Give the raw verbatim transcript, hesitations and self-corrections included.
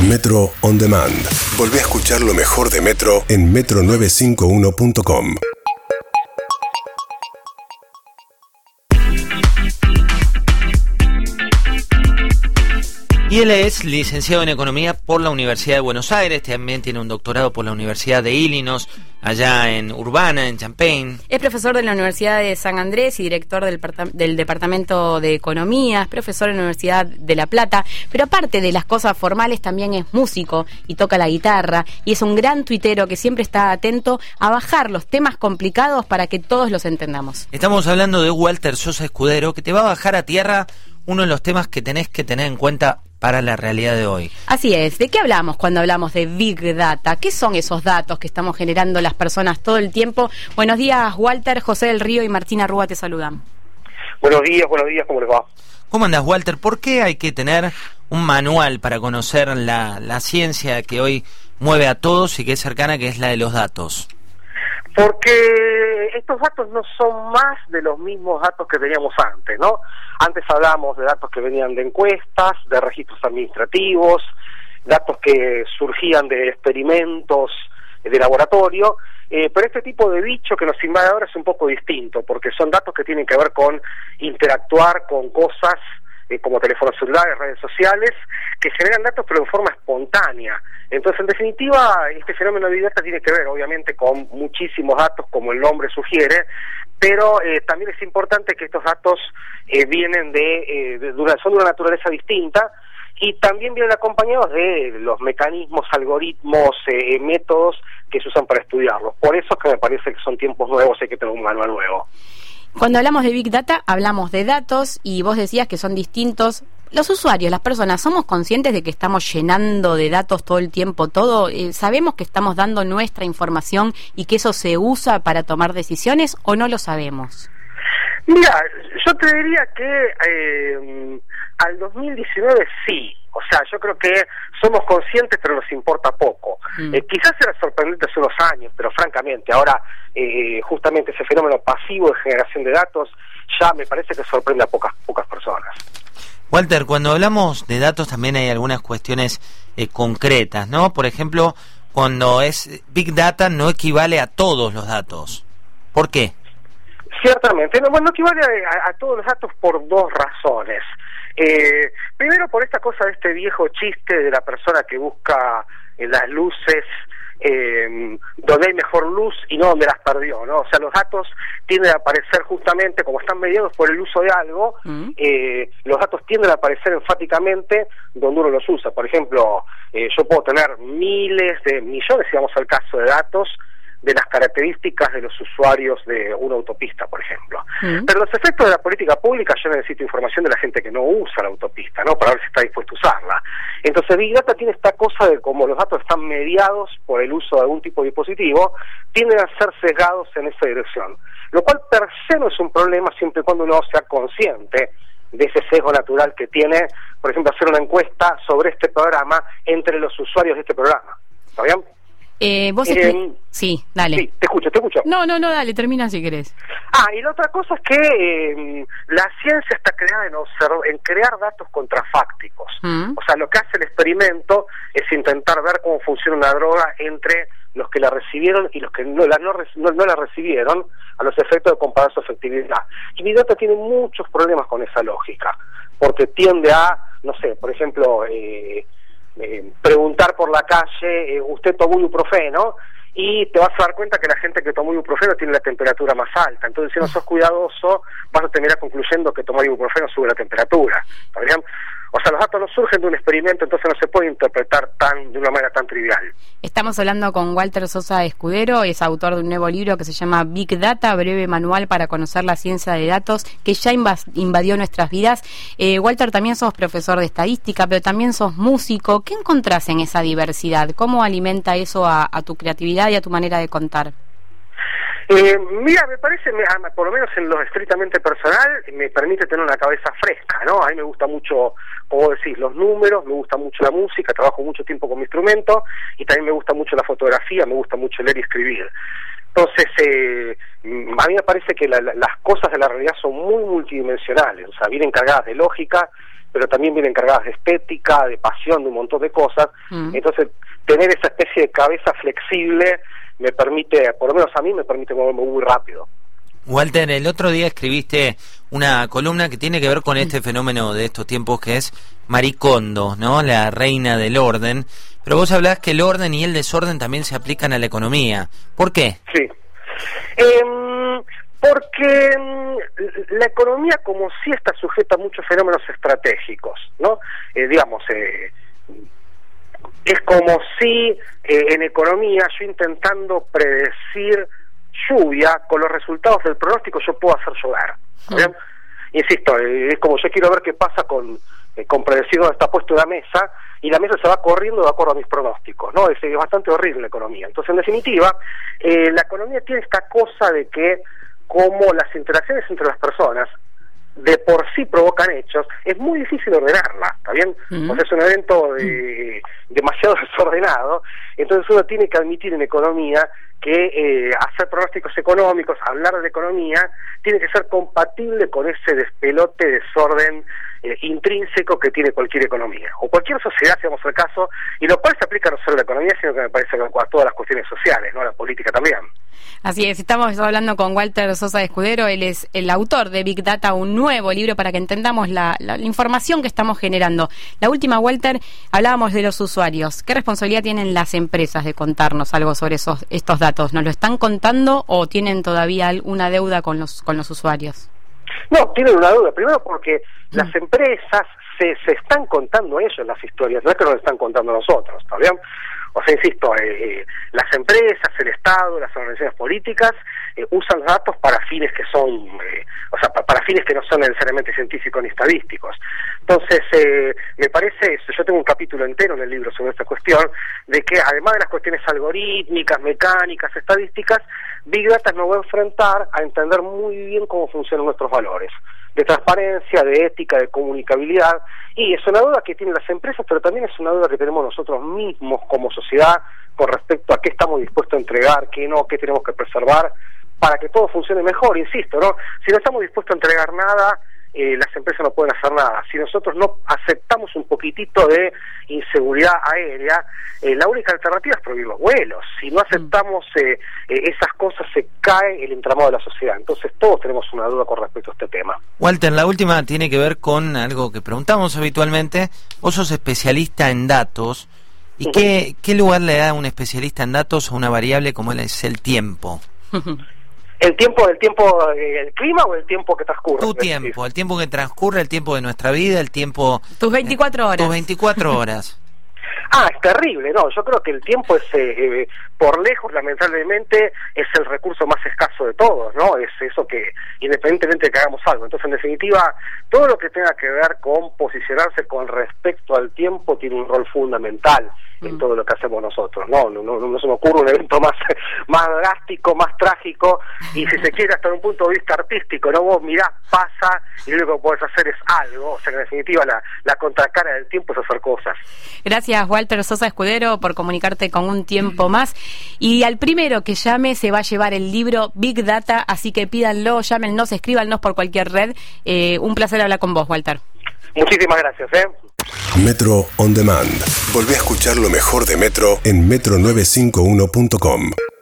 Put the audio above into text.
Metro On Demand. Volvé a escuchar lo mejor de Metro en metro novecientos cincuenta y uno punto com. Y él es licenciado en Economía por la Universidad de Buenos Aires, también tiene un doctorado por la Universidad de Illinois, allá en Urbana, en Champaign. Es profesor de la Universidad de San Andrés y director del, del Departamento de Economía, es profesor en la Universidad de La Plata, pero aparte de las cosas formales también es músico y toca la guitarra, y es un gran tuitero que siempre está atento a bajar los temas complicados para que todos los entendamos. Estamos hablando de Walter Sosa Escudero, que te va a bajar a tierra uno de los temas que tenés que tener en cuenta para la realidad de hoy. Así es. ¿De qué hablamos cuando hablamos de Big Data? ¿Qué son esos datos que estamos generando las personas todo el tiempo? Buenos días, Walter. José del Río y Martina Rúa te saludan. Buenos días, buenos días, ¿cómo les va? ¿Cómo andas, Walter? ¿Por qué hay que tener un manual para conocer la, la ciencia que hoy mueve a todos y que es cercana, que es la de los datos? Porque estos datos no son más de los mismos datos que teníamos antes, ¿no? Antes hablábamos de datos que venían de encuestas, de registros administrativos, datos que surgían de experimentos de laboratorio, eh, pero este tipo de bicho que nos invade ahora es un poco distinto, porque son datos que tienen que ver con interactuar con cosas eh, como teléfonos celulares, redes sociales, que generan datos pero en forma espontánea. Entonces, en definitiva, este fenómeno de Big Data tiene que ver, obviamente, con muchísimos datos, como el nombre sugiere, pero eh, también es importante que estos datos eh, vienen de, eh, de, de una, son de una naturaleza distinta, y también vienen acompañados de los mecanismos, algoritmos, eh, métodos que se usan para estudiarlos. Por eso es que me parece que son tiempos nuevos, hay que tener un manual nuevo. Cuando hablamos de Big Data, hablamos de datos, y vos decías que son distintos. Los usuarios, las personas, ¿somos conscientes de que estamos llenando de datos todo el tiempo todo? Eh, ¿Sabemos que estamos dando nuestra información y que eso se usa para tomar decisiones, o no lo sabemos? Mira, yo te diría que eh, al dos mil diecinueve sí. O sea, yo creo que somos conscientes, pero nos importa poco. Mm. Eh, quizás era sorprendente hace unos años, pero francamente, ahora eh, justamente ese fenómeno pasivo de generación de datos ya me parece que sorprende a pocas pocas personas. Walter, cuando hablamos de datos también hay algunas cuestiones eh, concretas, ¿no? Por ejemplo, cuando es Big Data no equivale a todos los datos. ¿Por qué? Ciertamente, no, bueno, no equivale a, a todos los datos por dos razones. Eh, primero, por esta cosa de este viejo chiste de la persona que busca en las luces eh, donde hay mejor luz y no donde las perdió, ¿no? O sea, los datos tienden a aparecer justamente como están mediados por el uso de algo, mm. eh, los datos tienden a aparecer enfáticamente donde uno los usa. Por ejemplo, eh, yo puedo tener miles de millones, si vamos al caso de datos, de las características de los usuarios de una autopista, por ejemplo. Mm. Pero los efectos de la política pública, yo necesito información de la gente que no usa la autopista, ¿no? Para ver si está dispuesto a usarla. Entonces, Big Data tiene esta cosa de como los datos están mediados por el uso de algún tipo de dispositivo, tienden a ser sesgados en esa dirección. Lo cual per se no es un problema siempre y cuando uno sea consciente de ese sesgo natural que tiene, por ejemplo, hacer una encuesta sobre este programa entre los usuarios de este programa. ¿Está bien? Eh, vos eh, expli- sí, dale. Sí, te escucho, te escucho. No, no, no, dale, termina si querés. Ah, y la otra cosa es que eh, la ciencia está creada en, observ- en crear datos contrafácticos. Mm. O sea, lo que hace el experimento es intentar ver cómo funciona una droga entre los que la recibieron y los que no la, no, no, no la recibieron, a los efectos de comparar su efectividad. Y Big Data tiene muchos problemas con esa lógica, porque tiende a, no sé, por ejemplo... Eh, Eh, preguntar por la calle, eh, usted tomó ibuprofeno, y te vas a dar cuenta que la gente que tomó ibuprofeno tiene la temperatura más alta. Entonces, si no sos cuidadoso, vas a terminar concluyendo que tomar ibuprofeno sube la temperatura. ¿Está bien? O sea, los datos no surgen de un experimento, entonces no se puede interpretar tan de una manera tan trivial. Estamos hablando con Walter Sosa Escudero, es autor de un nuevo libro que se llama Big Data, breve manual para conocer la ciencia de datos, que ya invadió nuestras vidas. Eh, Walter, también sos profesor de estadística, pero también sos músico. ¿Qué encontrás en esa diversidad? ¿Cómo alimenta eso a, a tu creatividad y a tu manera de contar? Eh, mira, me parece, me, por lo menos en lo estrictamente personal, me permite tener una cabeza fresca, ¿no? A mí me gusta mucho, como decís, los números, me gusta mucho la música, trabajo mucho tiempo con mi instrumento, y también me gusta mucho la fotografía, me gusta mucho leer y escribir. Entonces, eh, a mí me parece que la, la, las cosas de la realidad son muy multidimensionales, o sea, vienen cargadas de lógica, pero también vienen cargadas de estética, de pasión, de un montón de cosas. Mm. Entonces, tener esa especie de cabeza flexible me permite, por lo menos a mí, me permite moverme muy rápido. Walter, el otro día escribiste una columna que tiene que ver con este fenómeno de estos tiempos que es Marie Kondo, ¿no? La reina del orden. Pero vos hablás que el orden y el desorden también se aplican a la economía. ¿Por qué? Sí. Eh, porque eh, la economía como sí está sujeta a muchos fenómenos estratégicos, ¿no? Eh, digamos, eh, es como si eh, en economía yo intentando predecir lluvia, con los resultados del pronóstico yo puedo hacer llover. ¿Bien? Insisto, eh, es como yo quiero ver qué pasa con, eh, con predecir dónde está puesta una mesa, y la mesa se va corriendo de acuerdo a mis pronósticos, ¿no? Es, es bastante horrible la economía. Entonces, en definitiva, eh, la economía tiene esta cosa de que, como las interacciones entre las personas de por sí provocan hechos, es muy difícil ordenarla, ¿está bien? Uh-huh. O sea, es un evento eh, demasiado desordenado, entonces uno tiene que admitir en economía que eh, hacer pronósticos económicos, hablar de economía, tiene que ser compatible con ese despelote, desorden eh, intrínseco que tiene cualquier economía, o cualquier sociedad, si vamos al caso, y lo cual se aplica no solo a la economía, sino que me parece que a todas las cuestiones sociales, ¿no? A la política también. Así es, estamos hablando con Walter Sosa Escudero, él es el autor de Big Data, un nuevo libro para que entendamos la, la, la información que estamos generando. La última, Walter, hablábamos de los usuarios. ¿Qué responsabilidad tienen las empresas de contarnos algo sobre esos estos datos? ¿Nos lo están contando o tienen todavía una deuda con los con los usuarios? No, tienen una deuda. Primero porque mm. las empresas se, se están contando ellos las historias, no es que nos están contando nosotros, ¿está bien? O sea, insisto, eh, las empresas, el Estado, las organizaciones políticas eh, usan los datos para fines que son, eh, o sea, pa, para fines que no son necesariamente científicos ni estadísticos. Entonces, eh, me parece, yo tengo un capítulo entero en el libro sobre esta cuestión, de que además de las cuestiones algorítmicas, mecánicas, estadísticas, Big Data nos va a enfrentar a entender muy bien cómo funcionan nuestros valores, de transparencia, de ética, de comunicabilidad, y es una duda que tienen las empresas, pero también es una duda que tenemos nosotros mismos como sociedad con respecto a qué estamos dispuestos a entregar, qué no, qué tenemos que preservar, para que todo funcione mejor. Insisto, ¿no? Si no estamos dispuestos a entregar nada, eh, las empresas no pueden hacer nada. Si nosotros no aceptamos un poquitito de inseguridad aérea, eh, la única alternativa es prohibir los vuelos. Si no aceptamos eh, eh, esas cosas, se cae el entramado de la sociedad. Entonces todos tenemos una duda con respecto a este tema. Walter, la última tiene que ver con algo que preguntamos habitualmente. Vos sos especialista en datos. ¿Y uh-huh. qué, qué lugar le da un especialista en datos a una variable como es el tiempo? ¿El tiempo del tiempo, el clima o el tiempo que transcurre? Tu tiempo, el tiempo que transcurre, el tiempo de nuestra vida, el tiempo... Tus veinticuatro horas. Tus veinticuatro horas. Ah, es terrible, no, yo creo que el tiempo es, eh, eh, por lejos, lamentablemente, es el recurso más escaso de todos, ¿no? Es eso que, independientemente de que hagamos algo. Entonces, en definitiva, todo lo que tenga que ver con posicionarse con respecto al tiempo tiene un rol fundamental en todo lo que hacemos nosotros. No, no, no, no se me ocurre un evento más, más drástico, más trágico, y si se quiere hasta un punto de vista artístico, ¿no? Vos mirás, pasa, y lo único que podés hacer es algo. O sea, que en definitiva la, la contracara del tiempo es hacer cosas. Gracias, Walter Sosa Escudero, por comunicarte con un tiempo más. Y al primero que llame se va a llevar el libro Big Data, así que pídanlo, llámenos, escríbanos por cualquier red. Eh, un placer hablar con vos, Walter. Muchísimas gracias, ¿eh? Metro On Demand. Volvé a escuchar lo mejor de Metro en metro novecientos cincuenta y uno punto com.